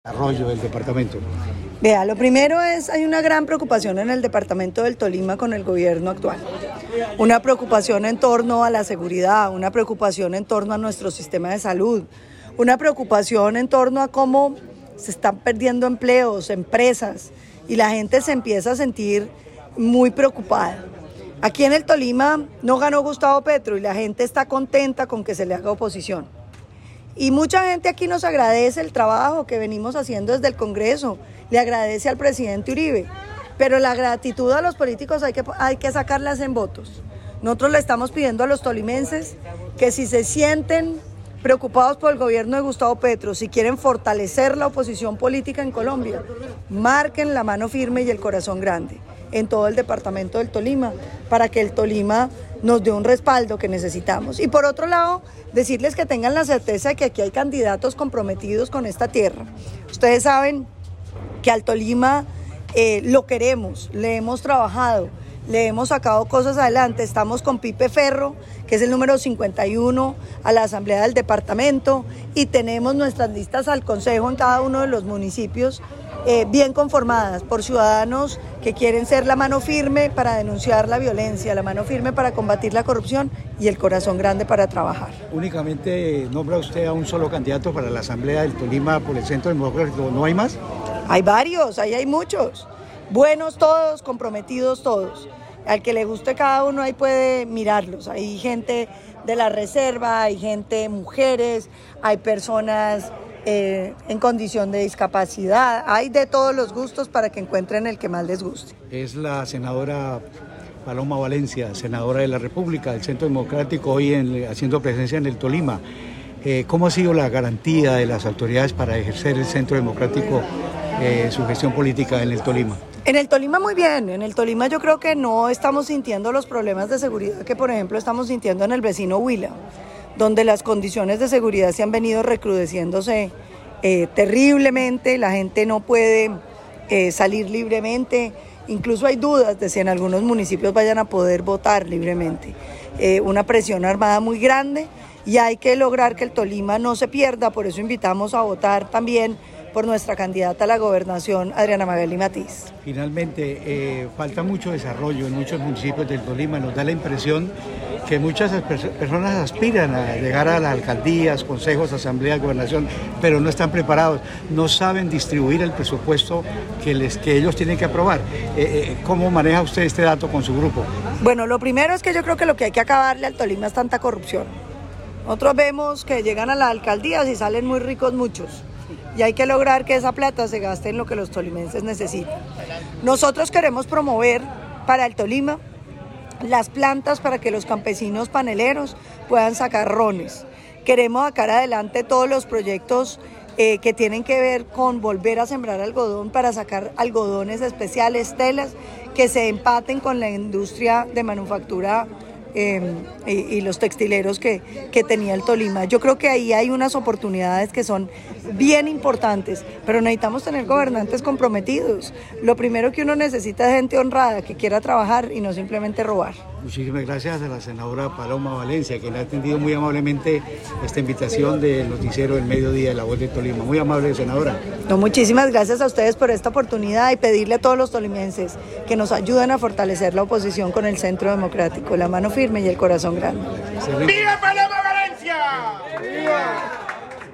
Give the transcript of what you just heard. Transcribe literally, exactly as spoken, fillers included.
Desarrollo del departamento. Vea, lo primero es, hay una gran preocupación en el departamento del Tolima con el gobierno actual. Una preocupación en torno a la seguridad, una preocupación en torno a nuestro sistema de salud, una preocupación en torno a cómo se están perdiendo empleos, empresas, y la gente se empieza a sentir muy preocupada. Aquí en el Tolima no ganó Gustavo Petro y la gente está contenta con que se le haga oposición. Y mucha gente aquí nos agradece el trabajo que venimos haciendo desde el Congreso, le agradece al presidente Uribe, pero la gratitud a los políticos hay que, hay que sacarlas en votos. Nosotros le estamos pidiendo a los tolimenses que si se sienten preocupados por el gobierno de Gustavo Petro, si quieren fortalecer la oposición política en Colombia, marquen la mano firme y el corazón grande en todo el departamento del Tolima, para que el Tolima nos dé un respaldo que necesitamos. Y por otro lado, decirles que tengan la certeza de que aquí hay candidatos comprometidos con esta tierra. Ustedes saben que al Tolima eh, lo queremos, le hemos trabajado, le hemos sacado cosas adelante. Estamos con Pipe Ferro, que es el número cincuenta y uno a la Asamblea del Departamento, y tenemos nuestras listas al Consejo en cada uno de los municipios eh, bien conformadas por ciudadanos que quieren ser la mano firme para denunciar la violencia, la mano firme para combatir la corrupción y el corazón grande para trabajar. ¿Únicamente nombra usted a un solo candidato para la Asamblea del Tolima por el Centro Democrático? ¿No hay más? Hay varios, ahí hay muchos. Buenos todos, comprometidos todos. Al que le guste cada uno ahí puede mirarlos. Hay gente de la reserva, hay gente, mujeres, hay personas eh, en condición de discapacidad. Hay de todos los gustos para que encuentren el que más les guste. Es la senadora Paloma Valencia, senadora de la República, del Centro Democrático, hoy en, haciendo presencia en el Tolima. Eh, ¿Cómo ha sido la garantía de las autoridades para ejercer el Centro Democrático eh, su gestión política en el Tolima? En el Tolima muy bien, en el Tolima yo creo que no estamos sintiendo los problemas de seguridad que por ejemplo estamos sintiendo en el vecino Huila, donde las condiciones de seguridad se han venido recrudeciéndose eh, terriblemente, la gente no puede eh, salir libremente, incluso hay dudas de si en algunos municipios vayan a poder votar libremente. Eh, una presión armada muy grande y hay que lograr que el Tolima no se pierda, por eso invitamos a votar también por nuestra candidata a la gobernación, Adriana Magali Matiz. Finalmente, eh, falta mucho desarrollo en muchos municipios del Tolima. Nos da la impresión que muchas pers- personas aspiran a llegar a las alcaldías, consejos, asambleas, gobernación, pero no están preparados, no saben distribuir el presupuesto que, les, que ellos tienen que aprobar. Eh, eh, ¿Cómo maneja usted este dato con su grupo? Bueno, lo primero es que yo creo que lo que hay que acabarle al Tolima es tanta corrupción. Nosotros vemos que llegan a las alcaldías y salen muy ricos muchos. Y hay que lograr que esa plata se gaste en lo que los tolimenses necesitan. Nosotros queremos promover para el Tolima las plantas para que los campesinos paneleros puedan sacar rones. Queremos sacar adelante todos los proyectos eh, que tienen que ver con volver a sembrar algodón para sacar algodones especiales, telas, que se empaten con la industria de manufactura Eh, y, y los textileros que, que tenía el Tolima. Yo creo que ahí hay unas oportunidades que son bien importantes, pero necesitamos tener gobernantes comprometidos. Lo primero que uno necesita es gente honrada, que quiera trabajar y no simplemente robar. Muchísimas gracias a la senadora Paloma Valencia, quien ha atendido muy amablemente esta invitación del noticiero del mediodía de La Voz de Tolima. Muy amable, senadora. No, muchísimas gracias a ustedes por esta oportunidad y pedirle a todos los tolimenses que nos ayuden a fortalecer la oposición con el Centro Democrático, la mano firme y el corazón grande. ¡Viva Paloma Valencia! ¡Viva!